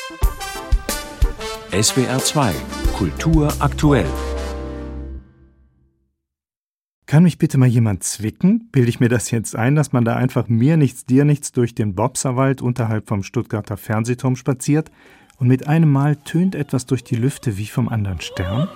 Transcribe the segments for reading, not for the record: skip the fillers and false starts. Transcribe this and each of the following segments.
SWR 2 Kultur aktuell. Kann mich bitte mal jemand zwicken? Bilde ich mir das jetzt ein, dass man da einfach mir nichts, dir nichts durch den Bobserwald unterhalb vom Stuttgarter Fernsehturm spaziert und mit einem Mal tönt etwas durch die Lüfte wie vom anderen Stern?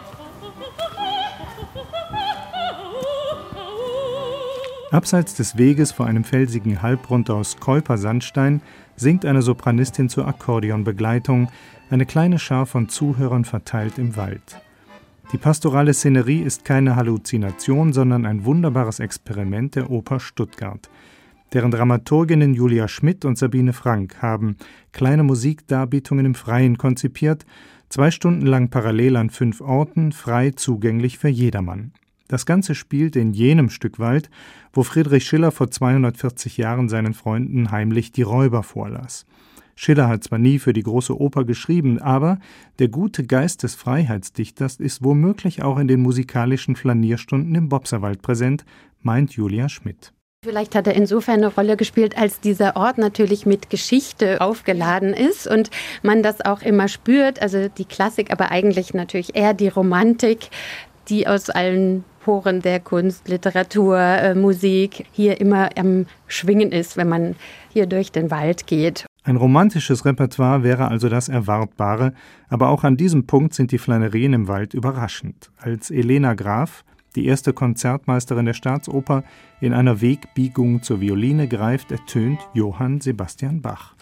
Abseits des Weges vor einem felsigen Halbgrund aus Keuper-Sandstein singt eine Sopranistin zur Akkordeonbegleitung, eine kleine Schar von Zuhörern verteilt im Wald. Die pastorale Szenerie ist keine Halluzination, sondern ein wunderbares Experiment der Oper Stuttgart. Deren Dramaturginnen Julia Schmidt und Sabine Frank haben kleine Musikdarbietungen im Freien konzipiert, 2 Stunden lang parallel an 5 Orten, frei zugänglich für jedermann. Das Ganze spielt in jenem Stück Wald, wo Friedrich Schiller vor 240 Jahren seinen Freunden heimlich die Räuber vorlas. Schiller hat zwar nie für die große Oper geschrieben, aber der gute Geist des Freiheitsdichters ist womöglich auch in den musikalischen Flanierstunden im Bobserwald präsent, meint Julia Schmidt. Vielleicht hat er insofern eine Rolle gespielt, als dieser Ort natürlich mit Geschichte aufgeladen ist und man das auch immer spürt, also die Klassik, aber eigentlich natürlich eher die Romantik, die aus allen Poren der Kunst, Literatur, Musik hier immer am Schwingen ist, wenn man hier durch den Wald geht. Ein romantisches Repertoire wäre also das Erwartbare, aber auch an diesem Punkt sind die Flanerien im Wald überraschend. Als Elena Graf, die erste Konzertmeisterin der Staatsoper, in einer Wegbiegung zur Violine greift, ertönt Johann Sebastian Bach.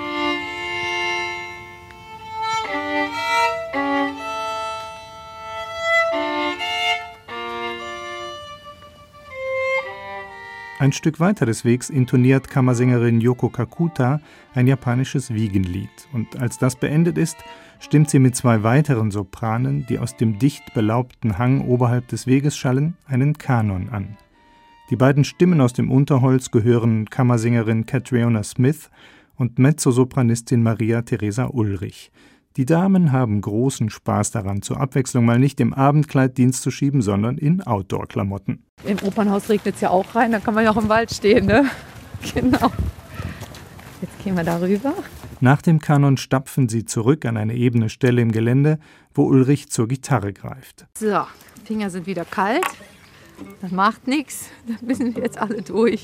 Ein Stück weiter des Wegs intoniert Kammersängerin Yoko Kakuta ein japanisches Wiegenlied. Und als das beendet ist, stimmt sie mit 2 weiteren Sopranen, die aus dem dicht belaubten Hang oberhalb des Weges schallen, einen Kanon an. Die beiden Stimmen aus dem Unterholz gehören Kammersängerin Catriona Smith und Mezzosopranistin Maria Teresa Ulrich. Die Damen haben großen Spaß daran, zur Abwechslung mal nicht im Abendkleid Dienst zu schieben, sondern in Outdoor-Klamotten. Im Opernhaus regnet es ja auch rein, da kann man ja auch im Wald stehen, ne? Genau. Jetzt gehen wir da rüber. Nach dem Kanon stapfen sie zurück an eine ebene Stelle im Gelände, wo Ulrich zur Gitarre greift. So, Finger sind wieder kalt. Das macht nichts, da müssen wir jetzt alle durch.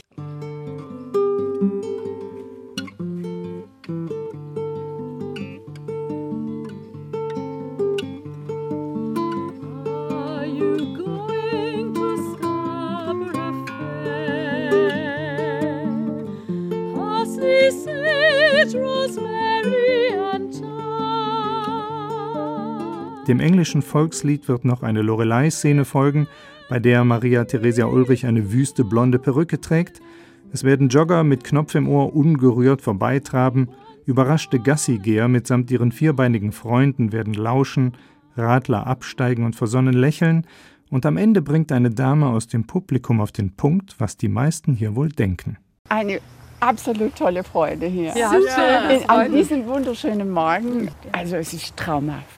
Dem englischen Volkslied wird noch eine Lorelei-Szene folgen, bei der Maria Theresia Ulrich eine wüste blonde Perücke trägt. Es werden Jogger mit Knopf im Ohr ungerührt vorbeitraben, überraschte Gassigeher mitsamt ihren vierbeinigen Freunden werden lauschen, Radler absteigen und versonnen lächeln, und am Ende bringt eine Dame aus dem Publikum auf den Punkt, was die meisten hier wohl denken. Eine absolut tolle Freude hier. Ja, schön. An diesem wunderschönen Morgen, also es ist traumhaft.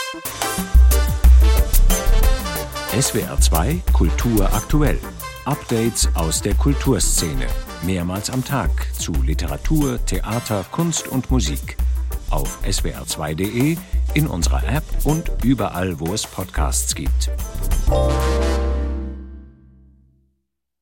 SWR 2 Kultur aktuell. Updates aus der Kulturszene. Mehrmals am Tag zu Literatur, Theater, Kunst und Musik. Auf swr2.de, in unserer App und überall, wo es Podcasts gibt.